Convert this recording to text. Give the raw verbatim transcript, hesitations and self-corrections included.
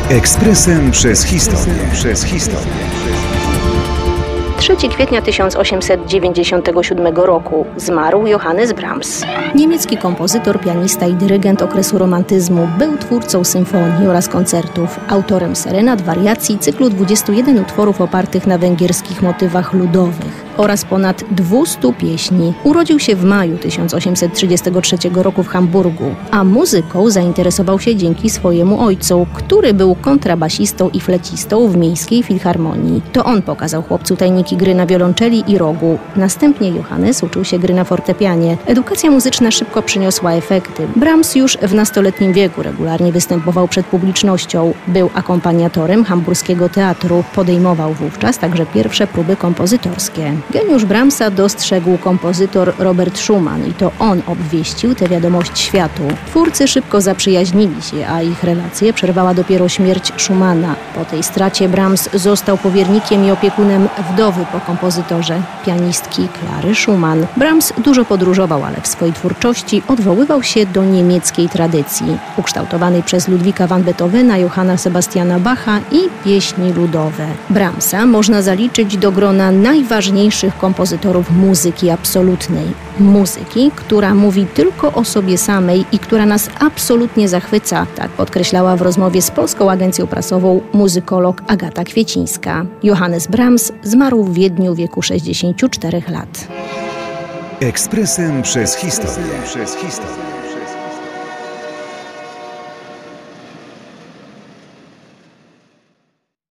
Ekspresem przez historię. Przez historię. trzeciego kwietnia tysiąc osiemset dziewięćdziesiątego siódmego roku zmarł Johannes Brahms. Niemiecki kompozytor, pianista i dyrygent okresu romantyzmu. Był twórcą symfonii oraz koncertów, autorem serenad, wariacji, cyklu dwudziestu jeden utworów opartych na węgierskich motywach ludowych oraz ponad dwustu pieśni. Urodził się w maju tysiąc osiemset trzydziestego trzeciego roku w Hamburgu, a muzyką zainteresował się dzięki swojemu ojcu, który był kontrabasistą i flecistą w Miejskiej Filharmonii. To on pokazał chłopcu tajniki gry na wiolonczeli i rogu. Następnie Johannes uczył się gry na fortepianie. Edukacja muzyczna szybko przyniosła efekty. Brahms już w nastoletnim wieku regularnie występował przed publicznością. Był akompaniatorem hamburskiego teatru. Podejmował wówczas także pierwsze próby kompozytorskie. Geniusz Brahmsa dostrzegł kompozytor Robert Schumann i to on obwieścił tę wiadomość światu. Twórcy szybko zaprzyjaźnili się, a ich relacje przerwała dopiero śmierć Schumanna. Po tej stracie Brahms został powiernikiem i opiekunem wdowy po kompozytorze, pianistki Klary Schumann. Brahms dużo podróżował, ale w swojej twórczości odwoływał się do niemieckiej tradycji, ukształtowanej przez Ludwika van Beethovena, Johanna Sebastiana Bacha i pieśni ludowe. Brahmsa można zaliczyć do grona najważniejszych kompozytorów muzyki absolutnej. Muzyki, która mówi tylko o sobie samej i która nas absolutnie zachwyca, tak podkreślała w rozmowie z Polską Agencją Prasową muzykolog Agata Kwiecińska. Johannes Brahms zmarł w Wiedniu w wieku sześćdziesięciu czterech lat. Ekspresem przez historię. Przez historię.